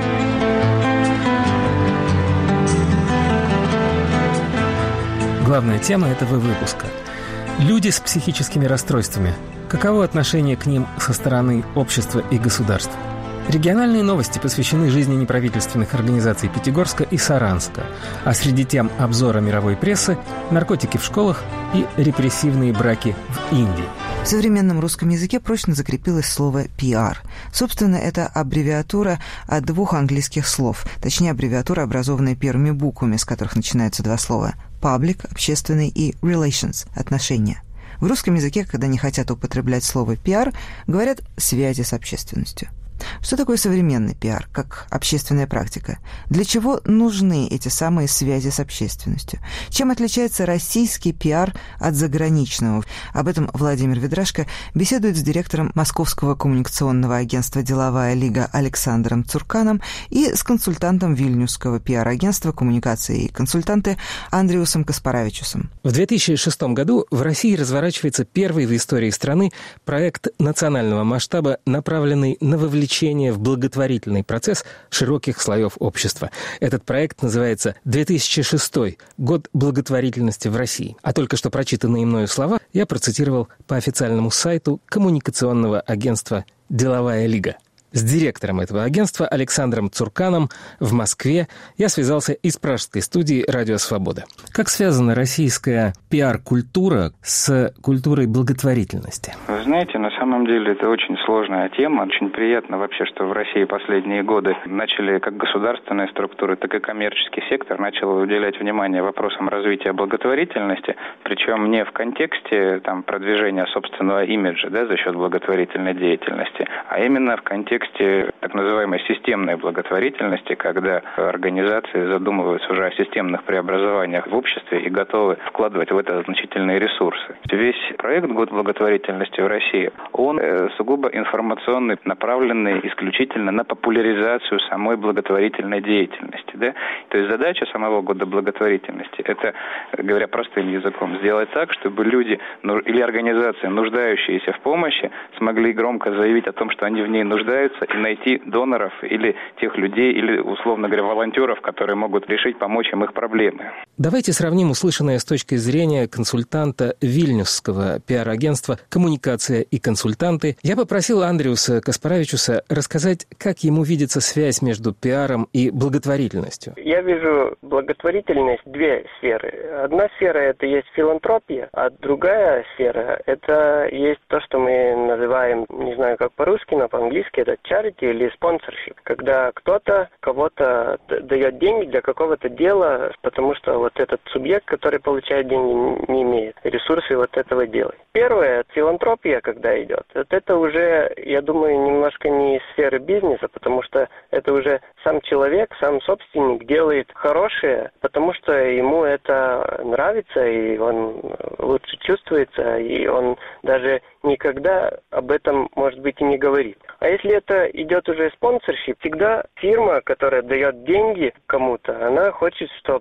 Главная тема этого выпуска – люди с психическими расстройствами. Каково отношение к ним со стороны общества и государства? Региональные новости посвящены жизни неправительственных организаций Пятигорска и Саранска, а среди тем обзора мировой прессы – наркотики в школах и репрессивные браки в Индии. В современном русском языке прочно закрепилось слово «PR». Собственно, это аббревиатура от двух английских слов, точнее, аббревиатура, образованная первыми буквами, с которых начинаются два слова – «public» – общественный и «relations» – отношения. В русском языке, когда не хотят употреблять слово «PR», говорят «связи с общественностью». Что такое современный пиар, как общественная практика? Для чего нужны эти самые связи с общественностью? Чем отличается российский пиар от заграничного? Об этом Владимир Ведрашко беседует с директором Московского коммуникационного агентства «Деловая лига» Александром Цурканом и с консультантом Вильнюсского пиар-агентства «Коммуникации и консультанты» Андриусом Каспаравичусом. В 2006 году в России разворачивается первый в истории страны проект национального масштаба, направленный на вовлечение в благотворительный процесс широких слоев общества. Этот проект называется «2006. Год благотворительности в России». А только что прочитанные мною слова я процитировал по официальному сайту коммуникационного агентства «Деловая лига». С директором этого агентства Александром Цурканом в Москве я связался из пражской студии «Радио Свобода». Как связана российская пиар-культура с культурой благотворительности? Вы знаете, на самом деле это очень сложная тема. Очень приятно вообще, что в России последние годы начали как государственные структуры, так и коммерческий сектор начал уделять внимание вопросам развития благотворительности, причем не в контексте продвижения собственного имиджа, за счет благотворительной деятельности, а именно в контексте так называемой системной благотворительности, когда организации задумываются уже о системных преобразованиях в обществе и готовы вкладывать в это значительные ресурсы. Весь проект «Год благотворительности в России», он сугубо информационный, направленный исключительно на популяризацию самой благотворительной деятельности. То есть задача самого Года благотворительности – это, говоря простым языком, сделать так, чтобы люди или организации, нуждающиеся в помощи, смогли громко заявить о том, что они в ней нуждаются, и найти доноров или тех людей, или, условно говоря, волонтеров, которые могут решить, помочь им их проблемы. Давайте сравним услышанное с точки зрения консультанта Вильнюсского пиар-агентства «Коммуникация и консультанты». Я попросил Андриуса Каспаравичуса рассказать, как ему видится связь между пиаром и благотворительностью. Я вижу благотворительность две сферы. Одна сфера – это есть филантропия, а другая сфера – это есть то, что мы называем, не знаю, как по-русски, но по-английски это charity или sponsorship, когда кто-то кого-то дает деньги для какого-то дела, потому что вот этот субъект, который получает деньги, не имеет ресурсы вот этого дела. Первое, филантропия, когда идет, вот это уже, я думаю, немножко не из сферы бизнеса, потому что это уже сам человек, сам собственник делает хорошее, потому что ему это нравится, и он лучше чувствуется, и он даже никогда об этом, может быть, и не говорит. А если это идет уже спонсоршип, всегда фирма, которая дает деньги кому-то, она хочет, чтобы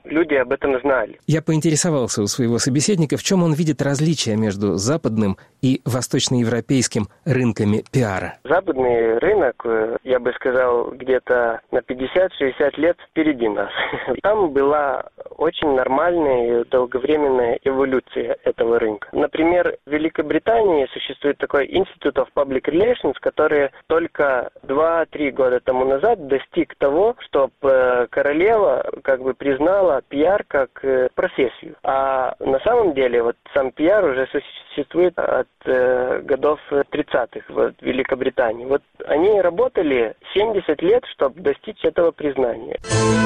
люди об этом знали. Я поинтересовался у своего собеседника, в чем он видит различия между западным и восточноевропейским рынками пиара. Западный рынок, я бы сказал, где-то на 50-60 лет впереди нас. Там была очень нормальная и долговременная эволюция этого рынка. Например, в Великобритании существует такой Institute of Public Relations, который только 2-3 года тому назад достиг того, чтобы королева как бы признала пиар как профессию. А на самом деле вот сам пиар уже существует от годов 30-х в Великобритании. Вот они работали 70 лет, чтобы достичь этого признания.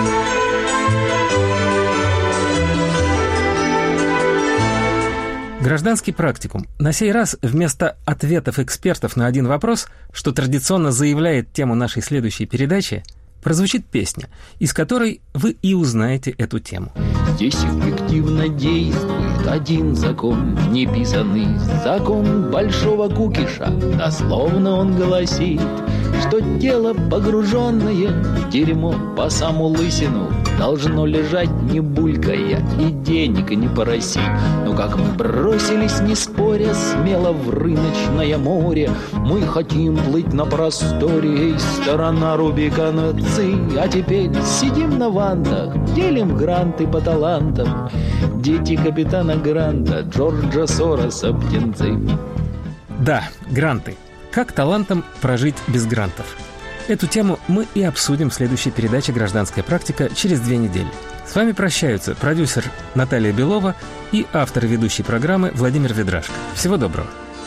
Гражданский практикум. На сей раз вместо ответов экспертов на один вопрос, что традиционно заявляет тему нашей следующей передачи, прозвучит песня, из которой вы и узнаете эту тему. Здесь эффективно действует один закон, неписанный закон большого кукиша. Дословно он гласит, что тело, погруженное в дерьмо по саму лысину, должно лежать не булькая и денег не просить. Но как мы бросились, не споря, смело в рыночное море, мы хотим плыть на просторе, и сторона Рубикона ци. А теперь сидим на вантах, делим гранты по талантам. Дети капитана Гранта, Джорджа Сороса, птенцы. Да, гранты. Как талантам прожить без грантов? Эту тему мы и обсудим в следующей передаче «Гражданская практика» через 2 недели. С вами прощаются продюсер Наталья Белова и автор и ведущей программы Владимир Ведрашко. Всего доброго.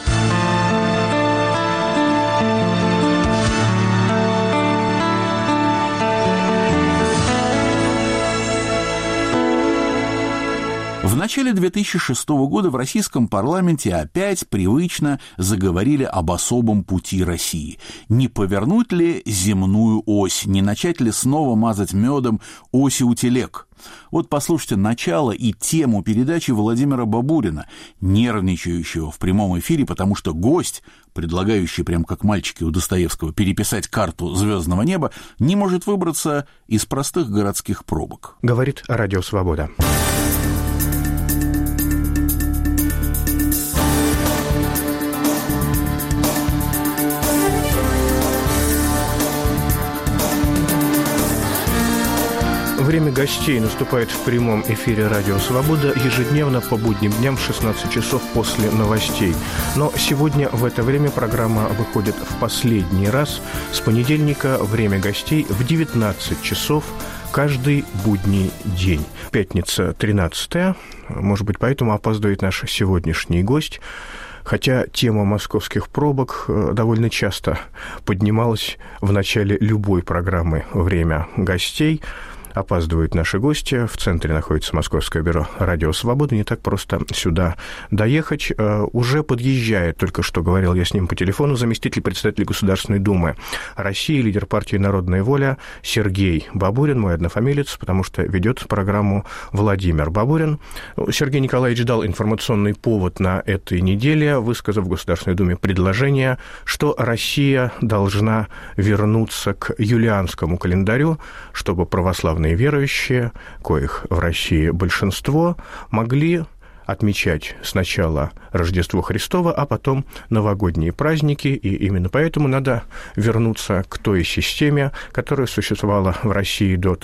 В начале 2006 года в российском парламенте опять привычно заговорили об особом пути России. Не повернуть ли земную ось, не начать ли снова мазать медом оси у телег? Вот послушайте начало и тему передачи Владимира Бабурина, нервничающего в прямом эфире, потому что гость, предлагающий, прям как мальчики у Достоевского, переписать карту звездного неба, не может выбраться из простых городских пробок. Говорит Радио Свобода. Время гостей наступает в прямом эфире «Радио Свобода» ежедневно по будним дням в 16 часов после новостей. Но сегодня в это время программа выходит в последний раз. С понедельника время гостей в 19 часов каждый будний день. Пятница 13-я. Может быть, поэтому опаздывает наш сегодняшний гость. Хотя тема московских пробок довольно часто поднималась в начале любой программы «Время гостей». Опаздывают наши гости. В центре находится Московское бюро «Радио Свобода». Не так просто сюда доехать. Уже подъезжает, только что говорил я с ним по телефону, заместитель председателя Государственной Думы России, лидер партии «Народная воля» Сергей Бабурин, мой однофамилец, потому что ведет программу Владимир Бабурин. Сергей Николаевич дал информационный повод на этой неделе, высказав в Государственной Думе предложение, что Россия должна вернуться к юлианскому календарю, чтобы православные верующие, коих в России большинство, могли отмечать сначала Рождество Христово, а потом новогодние праздники, и именно поэтому надо вернуться к той системе, которая существовала в России до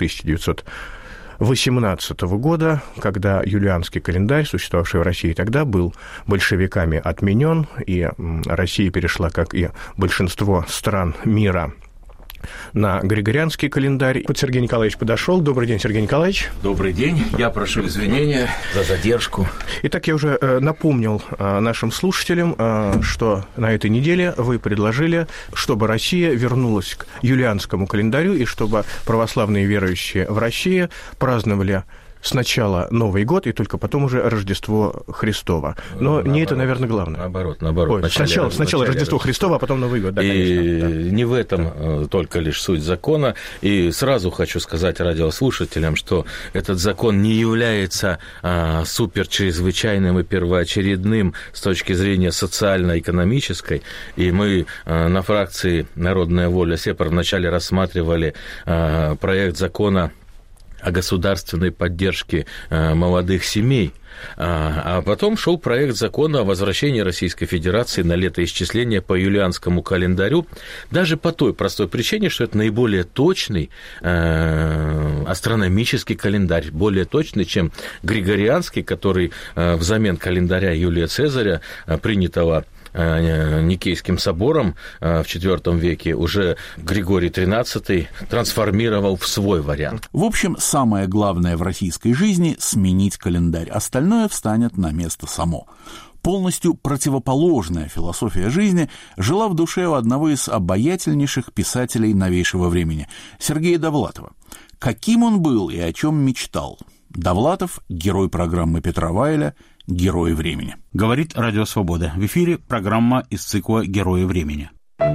1918 года, когда юлианский календарь, существовавший в России тогда, был большевиками отменен, и Россия перешла, как и большинство стран мира, на григорианский календарь. Вот Сергей Николаевич подошел. Добрый день, Сергей Николаевич. Добрый день. Я прошу извинения за задержку. Итак, я уже напомнил нашим слушателям, что на этой неделе вы предложили, чтобы Россия вернулась к юлианскому календарю и чтобы православные верующие в России праздновали сначала Новый год, и только потом уже Рождество Христово. Но наоборот, не это, наверное, главное. Наоборот. Ой, сначала Рождество Христово, а потом Новый год. Да, и конечно, да. Не в этом только лишь суть закона. И сразу хочу сказать радиослушателям, что этот закон не является суперчрезвычайным и первоочередным с точки зрения социально-экономической. И мы на фракции «Народная воля» СЕПР вначале рассматривали проект закона о государственной поддержке молодых семей. А потом шел проект закона о возвращении Российской Федерации на летоисчисление по юлианскому календарю, даже по той простой причине, что это наиболее точный астрономический календарь, более точный, чем григорианский, который взамен календаря Юлия Цезаря, принятого Никейским собором в IV веке, уже Григорий XIII трансформировал в свой вариант. В общем, самое главное в российской жизни – сменить календарь. Остальное встанет на место само. Полностью противоположная философия жизни жила в душе у одного из обаятельнейших писателей новейшего времени – Сергея Довлатова. Каким он был и о чем мечтал? Довлатов – герой программы Петра Вайля «Герои времени». Говорит Радио Свобода. В эфире программа из цикла «Герои времени».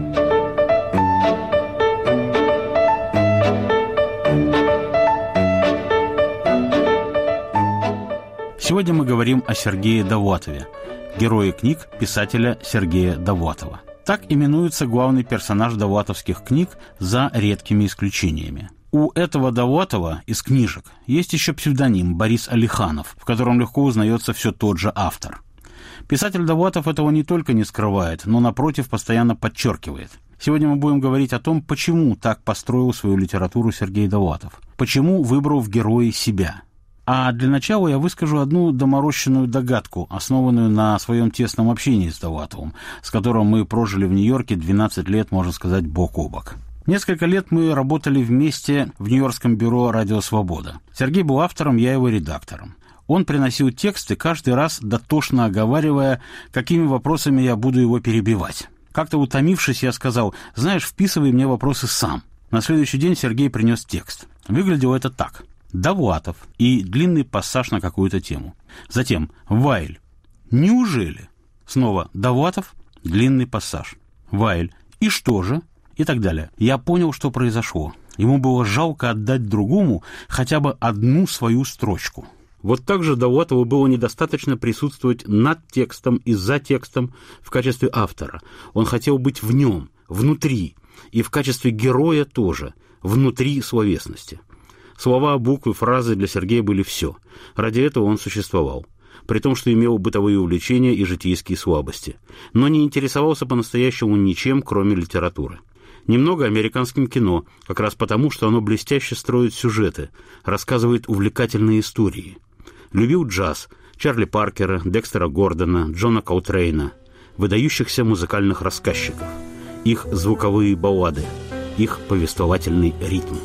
Сегодня мы говорим о Сергее Довлатове, герое книг писателя Сергея Довлатова. Так именуется главный персонаж довлатовских книг за редкими исключениями. У этого Довлатова из книжек есть еще псевдоним Борис Алиханов, в котором легко узнается все тот же автор. Писатель Довлатов этого не только не скрывает, но, напротив, постоянно подчеркивает. Сегодня мы будем говорить о том, почему так построил свою литературу Сергей Довлатов, почему выбрал в герои себя. А для начала я выскажу одну доморощенную догадку, основанную на своем тесном общении с Довлатовым, с которым мы прожили в Нью-Йорке 12 лет, можно сказать, бок о бок. Несколько лет мы работали вместе в нью-йоркском бюро «Радио Свобода». Сергей был автором, я его редактором. Он приносил тексты, каждый раз дотошно оговаривая, какими вопросами я буду его перебивать. Как-то утомившись, я сказал: «Знаешь, вписывай мне вопросы сам». На следующий день Сергей принес текст. Выглядело это так: Довлатов и длинный пассаж на какую-то тему. Затем Вайль. Неужели? Снова Довлатов, длинный пассаж. Вайль. И что же? И так далее. Я понял, что произошло. Ему было жалко отдать другому хотя бы одну свою строчку. Вот так же Довлатову было недостаточно присутствовать над текстом и за текстом в качестве автора. Он хотел быть в нем, внутри, и в качестве героя тоже, внутри словесности. Слова, буквы, фразы для Сергея были все. Ради этого он существовал. При том, что имел бытовые увлечения и житейские слабости. Но не интересовался по-настоящему ничем, кроме литературы. Немного американским кино, как раз потому, что оно блестяще строит сюжеты, рассказывает увлекательные истории. Любил джаз, Чарли Паркера, Декстера Гордона, Джона Колтрейна, выдающихся музыкальных рассказчиков, их звуковые баллады, их повествовательный ритм.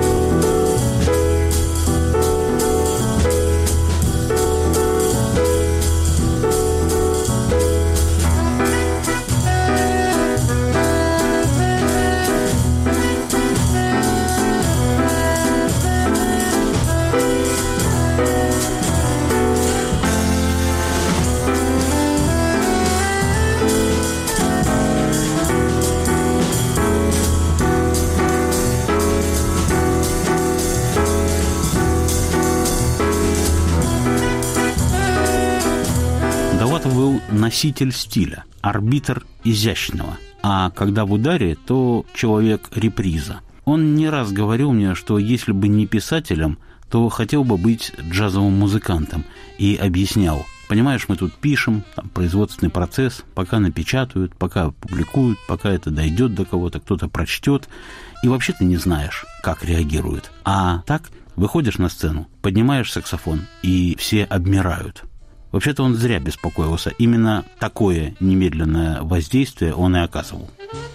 Был носитель стиля, арбитр изящного, а когда в ударе, то человек-реприза. Он не раз говорил мне, что если бы не писателем, то хотел бы быть джазовым музыкантом, и объяснял: понимаешь, мы тут пишем, там производственный процесс, пока напечатают, пока публикуют, пока это дойдет до кого-то, кто-то прочтет, и вообще ты не знаешь, как реагируют. А так выходишь на сцену, поднимаешь саксофон, и все обмирают. Вообще-то он зря беспокоился. Именно такое немедленное воздействие он и оказывал.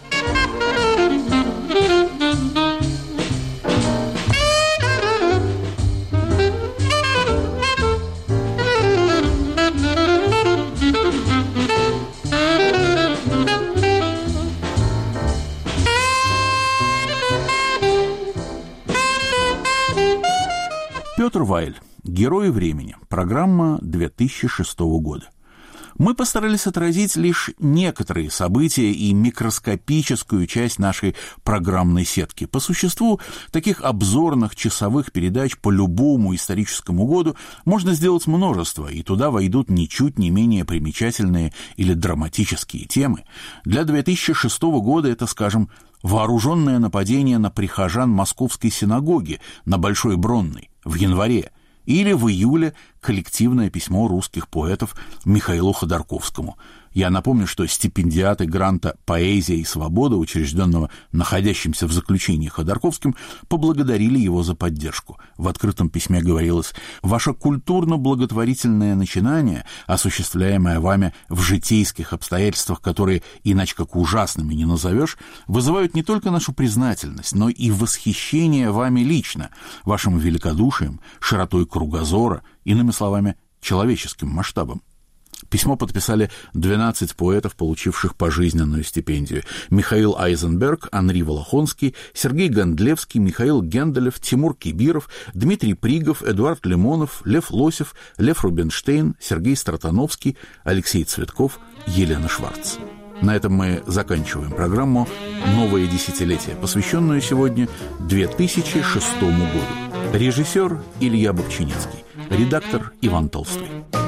Петр Вайль. «Герои времени». Программа 2006 года. Мы постарались отразить лишь некоторые события и микроскопическую часть нашей программной сетки. По существу, таких обзорных часовых передач по любому историческому году можно сделать множество, и туда войдут ничуть не менее примечательные или драматические темы. Для 2006 года это, скажем, вооруженное нападение на прихожан Московской синагоги на Большой Бронной в январе, или в июле коллективное письмо русских поэтов Михаилу Ходорковскому. Я напомню, что стипендиаты гранта «Поэзия и свобода», учрежденного находящимся в заключении Ходорковским, поблагодарили его за поддержку. В открытом письме говорилось: «Ваше культурно-благотворительное начинание, осуществляемое вами в житейских обстоятельствах, которые иначе как ужасными не назовешь, вызывают не только нашу признательность, но и восхищение вами лично, вашим великодушием, широтой кругозора, иными словами, человеческим масштабом». Письмо подписали 12 поэтов, получивших пожизненную стипендию: Михаил Айзенберг, Анри Волохонский, Сергей Гондлевский, Михаил Генделев, Тимур Кибиров, Дмитрий Пригов, Эдуард Лимонов, Лев Лосев, Лев Рубинштейн, Сергей Стратановский, Алексей Цветков, Елена Шварц. На этом мы заканчиваем программу «Новое десятилетие», посвященную сегодня 2006 году. Режиссер Илья Бобчинецкий, редактор Иван Толстой.